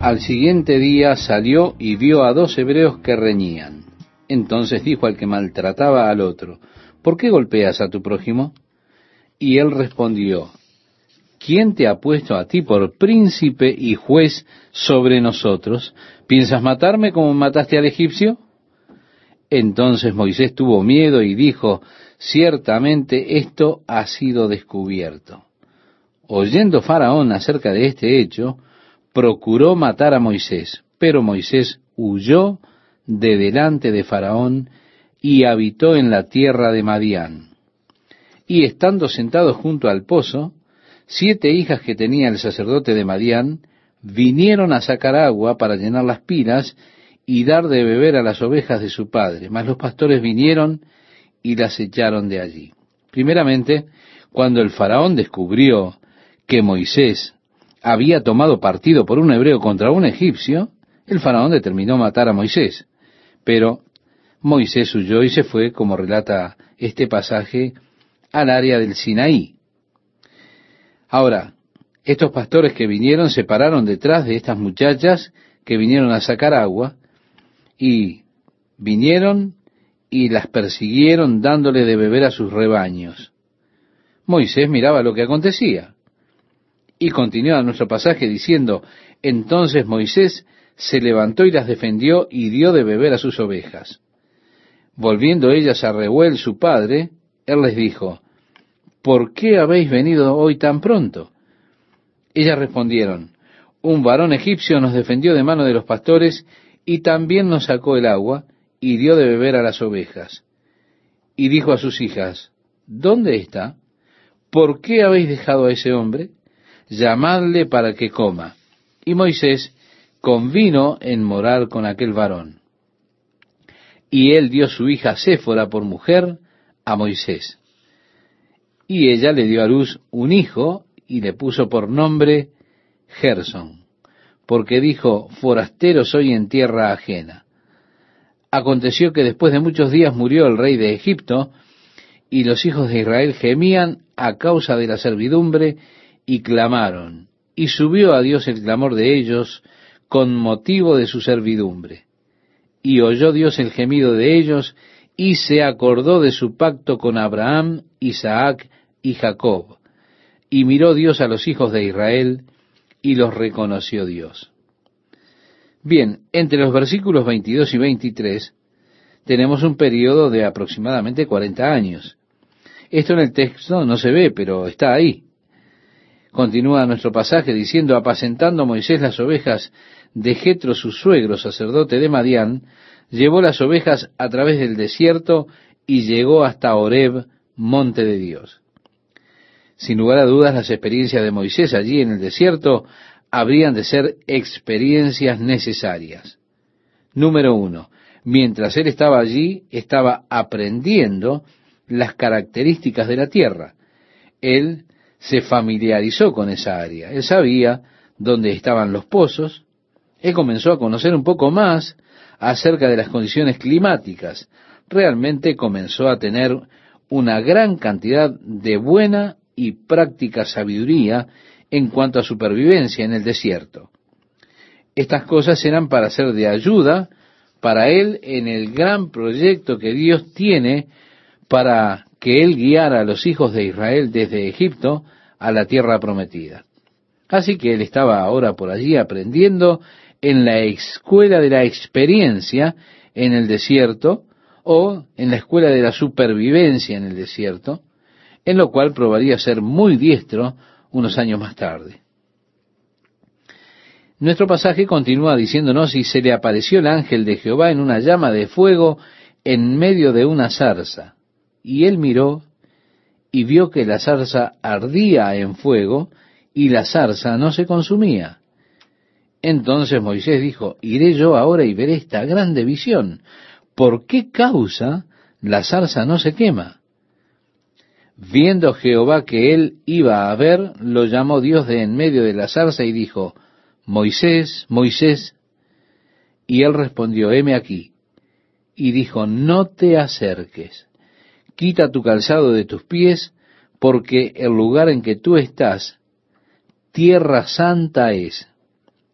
Al siguiente día salió y vio a dos hebreos que reñían. Entonces dijo al que maltrataba al otro: ¿por qué golpeas a tu prójimo? Y él respondió: ¿quién te ha puesto a ti por príncipe y juez sobre nosotros? ¿Piensas matarme como mataste al egipcio? Entonces Moisés tuvo miedo y dijo: ciertamente esto ha sido descubierto. Oyendo Faraón acerca de este hecho, procuró matar a Moisés, pero Moisés huyó de delante de Faraón y habitó en la tierra de Madián. Y estando sentados junto al pozo, 7 hijas que tenía el sacerdote de Madián vinieron a sacar agua para llenar las pilas y dar de beber a las ovejas de su padre. Mas los pastores vinieron y las echaron de allí. Primeramente, cuando el Faraón descubrió que Moisés había tomado partido por un hebreo contra un egipcio, el Faraón determinó matar a Moisés. Pero Moisés huyó y se fue, como relata este pasaje, al área del Sinaí. Ahora, estos pastores que vinieron se pararon detrás de estas muchachas que vinieron a sacar agua, y vinieron y las persiguieron dándole de beber a sus rebaños. Moisés miraba lo que acontecía. Y continúa nuestro pasaje diciendo: entonces Moisés se levantó y las defendió y dio de beber a sus ovejas. Volviendo ellas a Reuel su padre, él les dijo: ¿por qué habéis venido hoy tan pronto? Ellas respondieron: un varón egipcio nos defendió de mano de los pastores y también nos sacó el agua y dio de beber a las ovejas. Y dijo a sus hijas: ¿dónde está? ¿Por qué habéis dejado a ese hombre? Llamadle para que coma. Y Moisés convino en morar con aquel varón. Y él dio su hija Séfora por mujer a Moisés. Y ella le dio a luz un hijo y le puso por nombre Gersón, porque dijo: forastero soy en tierra ajena. Aconteció que después de muchos días murió el rey de Egipto, y los hijos de Israel gemían a causa de la servidumbre, y clamaron, y subió a Dios el clamor de ellos con motivo de su servidumbre. Y oyó Dios el gemido de ellos, y se acordó de su pacto con Abraham, Isaac y Jacob. Y miró Dios a los hijos de Israel, y los reconoció Dios. Bien, entre los versículos 22 y 23, tenemos un periodo de aproximadamente 40 años. Esto en el texto no se ve, pero está ahí. Continúa nuestro pasaje diciendo: apacentando Moisés las ovejas de Jetro su suegro, sacerdote de Madián, llevó las ovejas a través del desierto y llegó hasta Horeb, monte de Dios. Sin lugar a dudas, las experiencias de Moisés allí en el desierto habrían de ser experiencias necesarias. Número 1, mientras él estaba allí, estaba aprendiendo las características de la tierra. Él se familiarizó con esa área. Él sabía dónde estaban los pozos. Él comenzó a conocer un poco más acerca de las condiciones climáticas. Realmente comenzó a tener una gran cantidad de buena y práctica sabiduría en cuanto a supervivencia en el desierto. Estas cosas eran para ser de ayuda para él en el gran proyecto que Dios tiene para que él guiara a los hijos de Israel desde Egipto a la tierra prometida. Así que él estaba ahora por allí aprendiendo en la escuela de la experiencia en el desierto, o en la escuela de la supervivencia en el desierto, en lo cual probaría ser muy diestro unos años más tarde. Nuestro pasaje continúa diciéndonos: y se le apareció el ángel de Jehová en una llama de fuego en medio de una zarza. Y él miró y vio que la zarza ardía en fuego, y la zarza no se consumía. Entonces Moisés dijo: iré yo ahora y veré esta grande visión. ¿Por qué causa la zarza no se quema? Viendo Jehová que él iba a ver, lo llamó Dios de en medio de la zarza y dijo: Moisés, Moisés. Y él respondió: heme aquí. Y dijo: no te acerques, quita tu calzado de tus pies, porque el lugar en que tú estás, tierra santa es.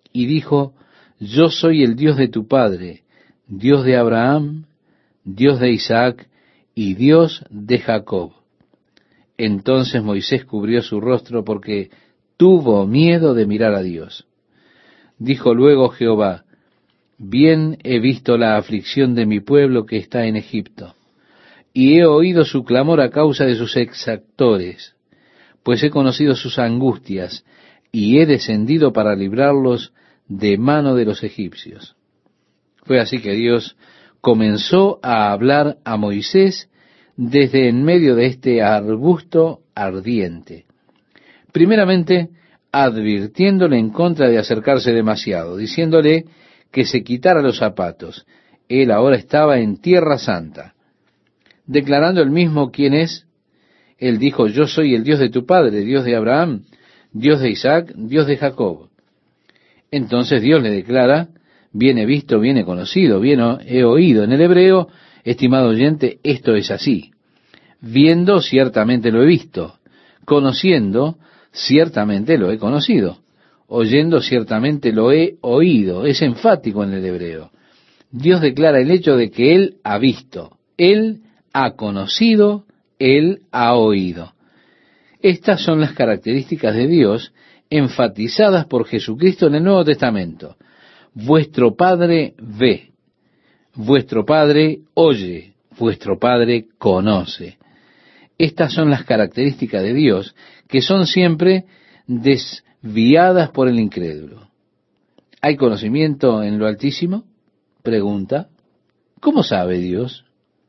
y dijo: Yo soy el Dios de tu padre, Dios de Abraham, Dios de Isaac y Dios de Jacob. Entonces Moisés cubrió su rostro porque tuvo miedo de mirar a Dios. Dijo luego Jehová: Bien he visto la aflicción de mi pueblo que está en Egipto, y he oído su clamor a causa de sus exactores, pues he conocido sus angustias, y he descendido para librarlos de mano de los egipcios. Fue así que Dios comenzó a hablar a Moisés desde en medio de este arbusto ardiente. Primeramente, advirtiéndole en contra de acercarse demasiado, diciéndole que se quitara los zapatos. Él ahora estaba en tierra santa. Declarando él mismo quién es, él dijo: Yo soy el Dios de tu padre, Dios de Abraham, Dios de Isaac, Dios de Jacob. Entonces Dios le declara: bien he visto, bien he conocido, bien he oído. En el hebreo, estimado oyente, esto es así. Viendo, ciertamente lo he visto. Conociendo, ciertamente lo he conocido. Oyendo, ciertamente lo he oído. Es enfático en el hebreo. Dios declara el hecho de que Él ha visto, Él ha conocido, Él ha oído. Estas son las características de Dios enfatizadas por Jesucristo en el Nuevo Testamento. Vuestro Padre ve, vuestro Padre oye, vuestro Padre conoce. Estas son las características de Dios que son siempre desviadas por el incrédulo. ¿Hay conocimiento en lo Altísimo? Pregunta. ¿Cómo sabe Dios?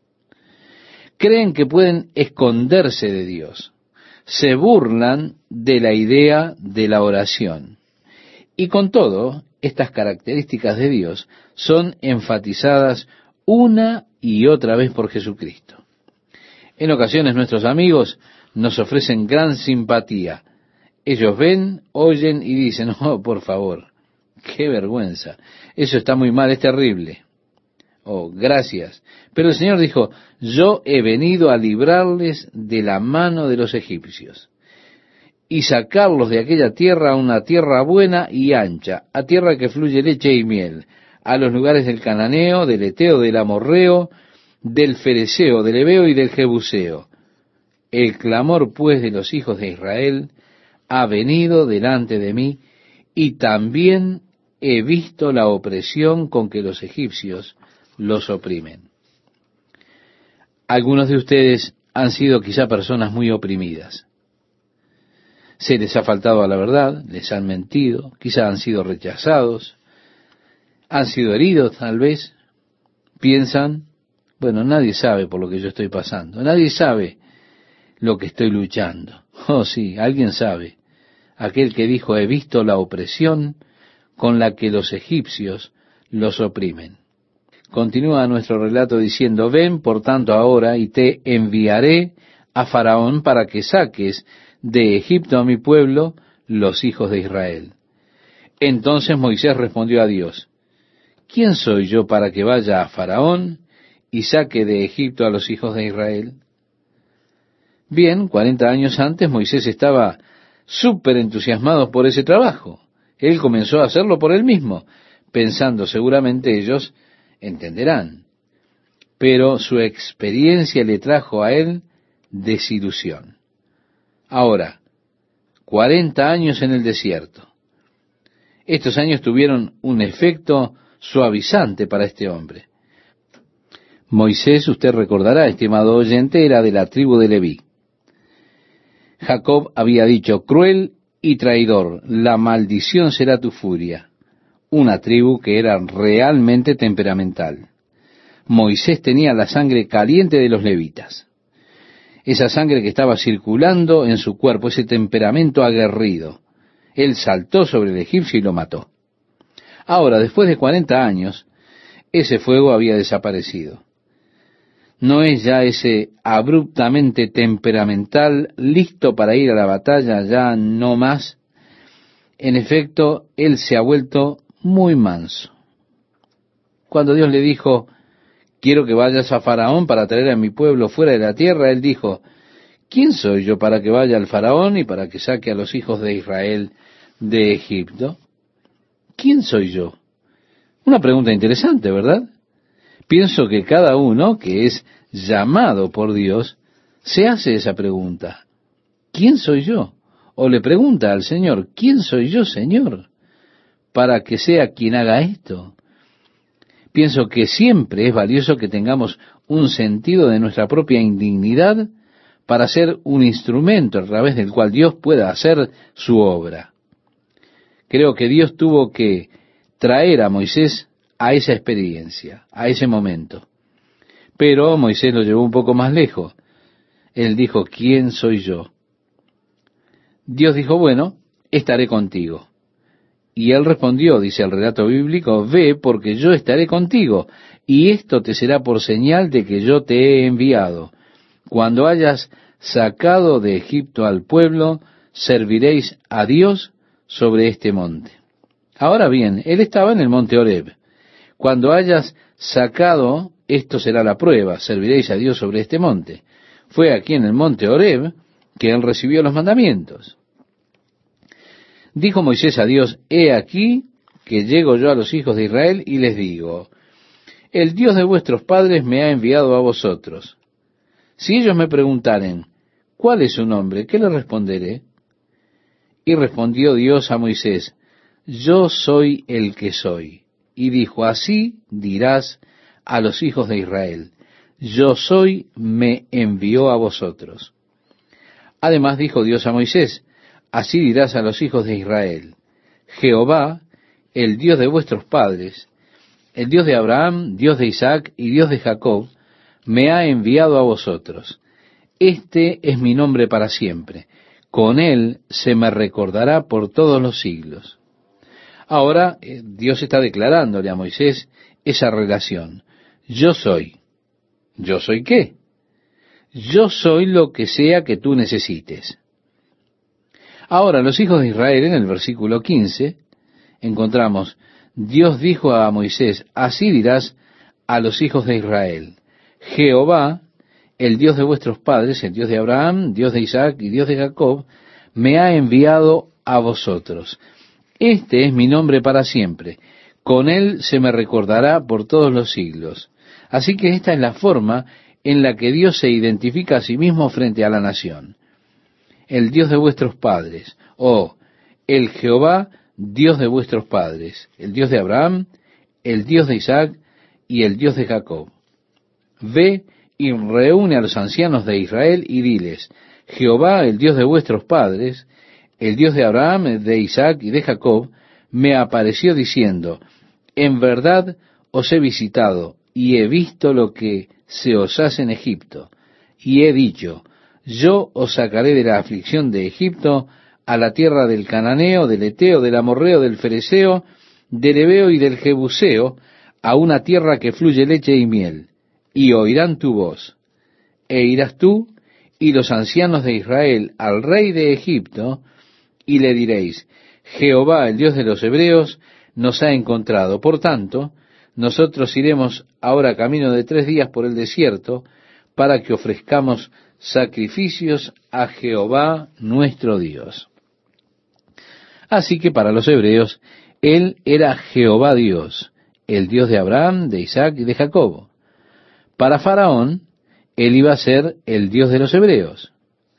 Creen que pueden esconderse de Dios. Se burlan de la idea de la oración. Y con todo, estas características de Dios son enfatizadas una y otra vez por Jesucristo. En ocasiones nuestros amigos nos ofrecen gran simpatía. Ellos ven, oyen y dicen: oh, por favor, qué vergüenza, eso está muy mal, es terrible. Oh, gracias. Pero el Señor dijo: yo he venido a librarles de la mano de los egipcios y sacarlos de aquella tierra a una tierra buena y ancha, a tierra que fluye leche y miel, a los lugares del cananeo, del eteo, del amorreo, del fereceo, del heveo y del jebuseo. El clamor pues de los hijos de Israel ha venido delante de mí, y también he visto la opresión con que los egipcios los oprimen. Algunos de ustedes han sido quizá personas muy oprimidas. Se les ha faltado a la verdad, les han mentido, quizá han sido rechazados, han sido heridos tal vez. Piensan: bueno, nadie sabe por lo que yo estoy pasando, nadie sabe lo que estoy luchando. Oh sí, alguien sabe. Aquel que dijo: he visto la opresión con la que los egipcios los oprimen. Continúa nuestro relato diciendo: ven por tanto ahora, y te enviaré a Faraón para que saques de Egipto a mi pueblo, los hijos de Israel. Entonces Moisés respondió a Dios: ¿quién soy yo para que vaya a Faraón y saque de Egipto a los hijos de Israel? Bien, 40 años antes Moisés estaba súper entusiasmado por ese trabajo. Él comenzó a hacerlo por él mismo, pensando: seguramente ellos entenderán. Pero su experiencia le trajo a él desilusión. Ahora, 40 años en el desierto. Estos años tuvieron un efecto suavizante para este hombre. Moisés, usted recordará, estimado oyente, era de la tribu de Leví. Jacob había dicho: cruel y traidor, la maldición será tu furia. Una tribu que era realmente temperamental. Moisés tenía la sangre caliente de los levitas. Esa sangre que estaba circulando en su cuerpo, ese temperamento aguerrido. Él saltó sobre el egipcio y lo mató. Ahora, después de 40 años, ese fuego había desaparecido. No es ya ese abruptamente temperamental, listo para ir a la batalla, ya no más. En efecto, él se ha vuelto muy manso. Cuando Dios le dijo: quiero que vayas a Faraón para traer a mi pueblo fuera de la tierra, él dijo: ¿quién soy yo para que vaya al Faraón y para que saque a los hijos de Israel de Egipto? ¿quién soy yo? Una pregunta interesante, ¿verdad? Pienso que cada uno que es llamado por Dios se hace esa pregunta. ¿Quién soy yo? O le pregunta al Señor, ¿quién soy yo, Señor? Para que sea quien haga esto. Pienso que siempre es valioso que tengamos un sentido de nuestra propia indignidad para ser un instrumento a través del cual Dios pueda hacer su obra. Creo que Dios tuvo que traer a Moisés a esa experiencia, a ese momento. Pero Moisés lo llevó un poco más lejos. Él dijo, ¿quién soy yo? Dios dijo, bueno, estaré contigo. Y él respondió, dice el relato bíblico, ve porque yo estaré contigo, y esto te será por señal de que yo te he enviado. Cuando hayas sacado de Egipto al pueblo, serviréis a Dios sobre este monte. Ahora bien, él estaba en el monte Horeb. Cuando hayas sacado, esto será la prueba, serviréis a Dios sobre este monte. Fue aquí en el monte Horeb que él recibió los mandamientos. Dijo Moisés a Dios, he aquí que llego yo a los hijos de Israel y les digo, el Dios de vuestros padres me ha enviado a vosotros. Si ellos me preguntaren, ¿cuál es su nombre? ¿Qué le responderé? Y respondió Dios a Moisés, yo soy el que soy. Y dijo, así dirás a los hijos de Israel, yo soy, me envió a vosotros. Además dijo Dios a Moisés, así dirás a los hijos de Israel, Jehová, el Dios de vuestros padres, el Dios de Abraham, Dios de Isaac y Dios de Jacob, me ha enviado a vosotros. Este es mi nombre para siempre. Con él se me recordará por todos los siglos. Ahora Dios está declarándole a Moisés esa relación. Yo soy. ¿Yo soy qué? Yo soy lo que sea que tú necesites. Ahora, los hijos de Israel, en el versículo 15, encontramos, Dios dijo a Moisés, así dirás a los hijos de Israel, Jehová, el Dios de vuestros padres, el Dios de Abraham, Dios de Isaac y Dios de Jacob, me ha enviado a vosotros. Este es mi nombre para siempre. Con él se me recordará por todos los siglos. Así que esta es la forma en la que Dios se identifica a sí mismo frente a la nación. El Dios de vuestros padres, o el Jehová, Dios de vuestros padres, el Dios de Abraham, el Dios de Isaac y el Dios de Jacob. Ve y reúne a los ancianos de Israel y diles, Jehová, el Dios de vuestros padres, el Dios de Abraham, de Isaac y de Jacob, me apareció diciendo, en verdad os he visitado y he visto lo que se os hace en Egipto, y he dicho, yo os sacaré de la aflicción de Egipto a la tierra del Cananeo, del Eteo, del Amorreo, del Fereceo, del Heveo y del Jebuseo, a una tierra que fluye leche y miel, y oirán tu voz, e irás tú y los ancianos de Israel al rey de Egipto, y le diréis, Jehová, el Dios de los hebreos, nos ha encontrado. Por tanto, nosotros iremos ahora camino de 3 días por el desierto, para que ofrezcamos sacrificios a Jehová nuestro Dios. Así que para los hebreos, Él era Jehová Dios, el Dios de Abraham, de Isaac y de Jacob. Para Faraón, Él iba a ser el Dios de los hebreos.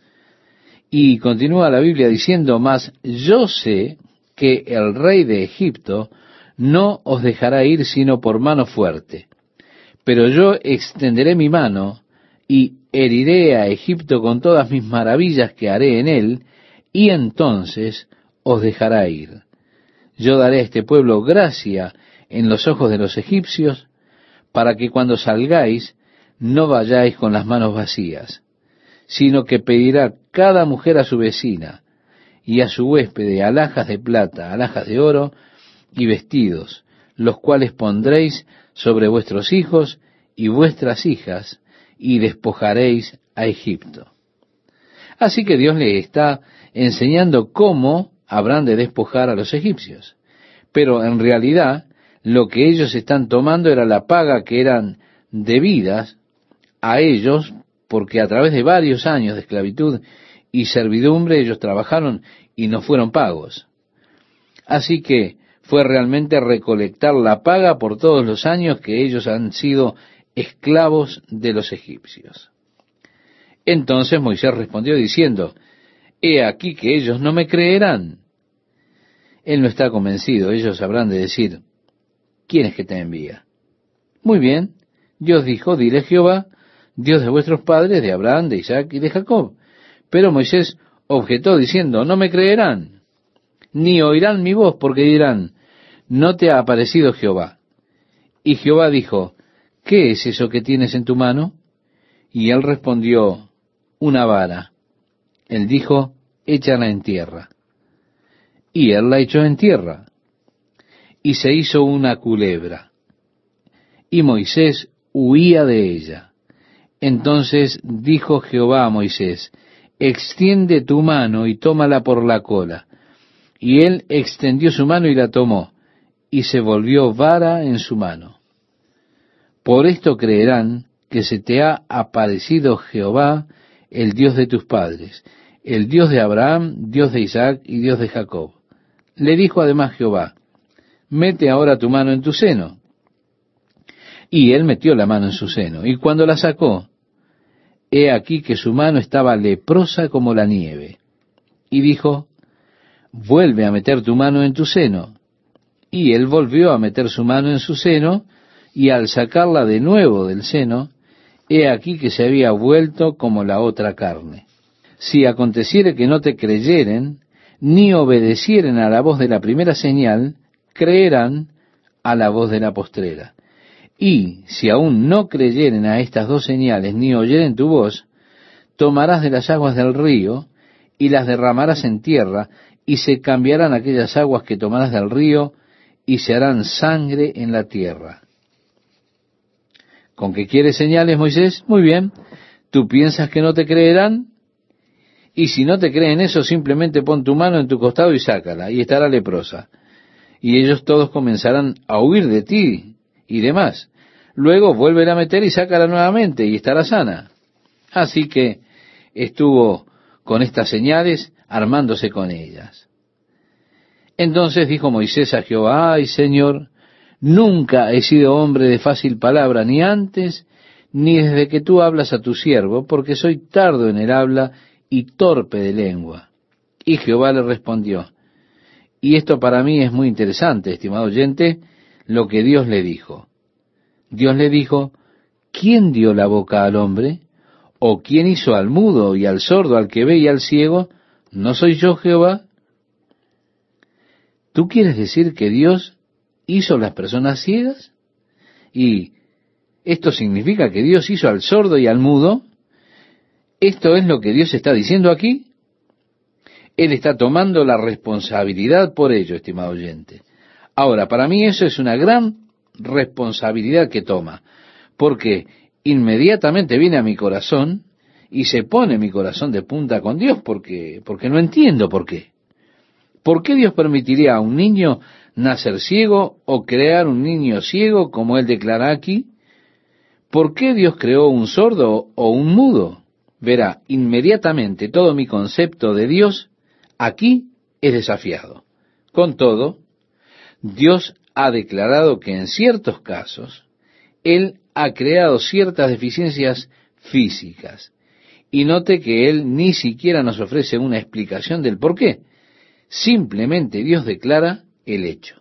Y continúa la Biblia diciendo, mas yo sé que el rey de Egipto no os dejará ir sino por mano fuerte. Pero yo extenderé mi mano y heriré a Egipto con todas mis maravillas que haré en él, y entonces os dejará ir. Yo daré a este pueblo gracia en los ojos de los egipcios, para que cuando salgáis no vayáis con las manos vacías, sino que pedirá cada mujer a su vecina y a su huésped alhajas de plata, alhajas de oro y vestidos, los cuales pondréis sobre vuestros hijos y vuestras hijas, y despojaréis a Egipto. Así que Dios le está enseñando cómo habrán de despojar a los egipcios. Pero en realidad, lo que ellos están tomando era la paga que eran debidas a ellos, porque a través de varios años de esclavitud y servidumbre ellos trabajaron y no fueron pagos. Así que fue realmente recolectar la paga por todos los años que ellos han sido esclavos de los egipcios. Entonces Moisés respondió diciendo, he aquí que ellos no me creerán. Él no está convencido, ellos habrán de decir, ¿quién es que te envía? Muy bien, Dios dijo, dile Jehová, Dios de vuestros padres, de Abraham, de Isaac y de Jacob. Pero Moisés objetó diciendo, no me creerán, ni oirán mi voz, porque dirán, no te ha aparecido Jehová. Y Jehová dijo, ¿qué es eso que tienes en tu mano? Y él respondió, una vara. Él dijo, échala en tierra. Y él la echó en tierra. Y se hizo una culebra. Y Moisés huía de ella. Entonces dijo Jehová a Moisés, extiende tu mano y tómala por la cola. Y él extendió su mano y la tomó, y se volvió vara en su mano. Por esto creerán que se te ha aparecido Jehová, el Dios de tus padres, el Dios de Abraham, Dios de Isaac y Dios de Jacob. Le dijo además Jehová, mete ahora tu mano en tu seno. Y él metió la mano en su seno, y cuando la sacó, he aquí que su mano estaba leprosa como la nieve. Y dijo, vuelve a meter tu mano en tu seno. Y él volvió a meter su mano en su seno, y al sacarla de nuevo del seno, he aquí que se había vuelto como la otra carne. Si aconteciere que no te creyeren, ni obedecieren a la voz de la primera señal, creerán a la voz de la postrera. Y si aún no creyeren a estas dos señales, ni oyeren tu voz, tomarás de las aguas del río, y las derramarás en tierra, y se cambiarán aquellas aguas que tomarás del río, y se harán sangre en la tierra. ¿Con qué quieres señales, Moisés? Muy bien. ¿Tú piensas que no te creerán? Y si no te creen eso, simplemente pon tu mano en tu costado y sácala, y estará leprosa. Y ellos todos comenzarán a huir de ti y demás. Luego vuélvela a meter y sácala nuevamente, y estará sana. Así que estuvo con estas señales, armándose con ellas. Entonces dijo Moisés a Jehová, ay Señor, nunca he sido hombre de fácil palabra, ni antes, ni desde que tú hablas a tu siervo, porque soy tardo en el habla y torpe de lengua. Y Jehová le respondió, y esto para mí es muy interesante, estimado oyente, lo que Dios le dijo. Dios le dijo, ¿quién dio la boca al hombre? ¿O quién hizo al mudo y al sordo, al que ve y al ciego? ¿No soy yo Jehová? ¿Tú quieres decir que Dios hizo las personas ciegas? ¿Y esto significa que Dios hizo al sordo y al mudo? ¿Esto es lo que Dios está diciendo aquí? Él está tomando la responsabilidad por ello, estimado oyente. Ahora, para mí eso es una gran responsabilidad que toma, porque inmediatamente viene a mi corazón y se pone mi corazón de punta con Dios, porque no entiendo por qué. ¿Por qué Dios permitiría a un niño nacer ciego o crear un niño ciego, como él declara aquí? ¿Por qué Dios creó un sordo o un mudo? Verá, inmediatamente todo mi concepto de Dios aquí es desafiado. Con todo, Dios ha declarado que en ciertos casos Él ha creado ciertas deficiencias físicas. Y note que Él ni siquiera nos ofrece una explicación del por qué. Simplemente Dios declara el hecho.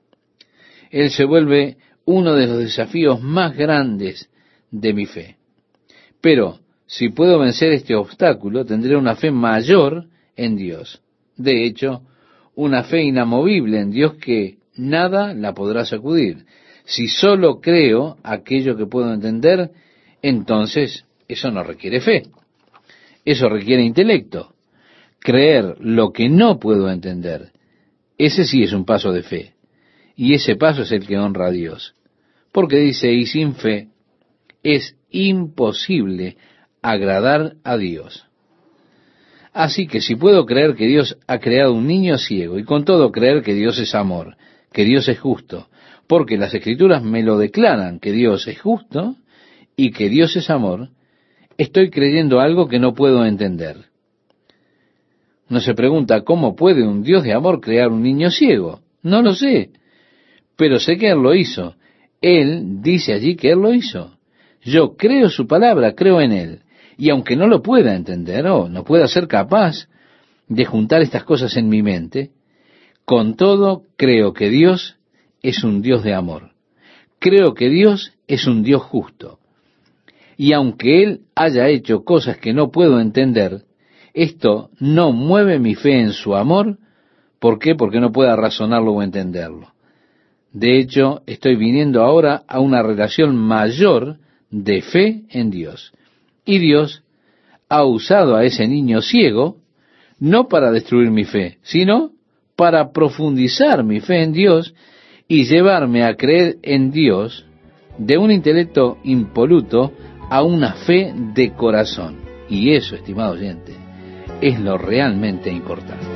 Él se vuelve uno de los desafíos más grandes de mi fe. Pero si puedo vencer este obstáculo, tendré una fe mayor en Dios. De hecho, una fe inamovible en Dios que nada la podrá sacudir. Si solo creo aquello que puedo entender, entonces eso no requiere fe. Eso requiere intelecto. Creer lo que no puedo entender, ese sí es un paso de fe. Y ese paso es el que honra a Dios. Porque dice, y sin fe es imposible agradar a Dios. Así que si puedo creer que Dios ha creado un niño ciego y con todo creer que Dios es amor, que Dios es justo, porque las Escrituras me lo declaran que Dios es justo y que Dios es amor, estoy creyendo algo que no puedo entender. No se pregunta, ¿cómo puede un Dios de amor crear un niño ciego? No lo sé. pero sé que Él lo hizo. Él dice allí que Él lo hizo. Yo creo su palabra, creo en Él. Y aunque no lo pueda entender o no pueda ser capaz de juntar estas cosas en mi mente, con todo creo que Dios es un Dios de amor. Creo que Dios es un Dios justo. Y aunque Él haya hecho cosas que no puedo entender, esto no mueve mi fe en su amor. ¿Por qué? Porque no pueda razonarlo o entenderlo. De hecho, estoy viniendo ahora a una relación mayor de fe en Dios. Y Dios ha usado a ese niño ciego no para destruir mi fe, sino para profundizar mi fe en Dios y llevarme a creer en Dios de un intelecto impoluto a una fe de corazón. Y eso, estimado oyente, es lo realmente importante.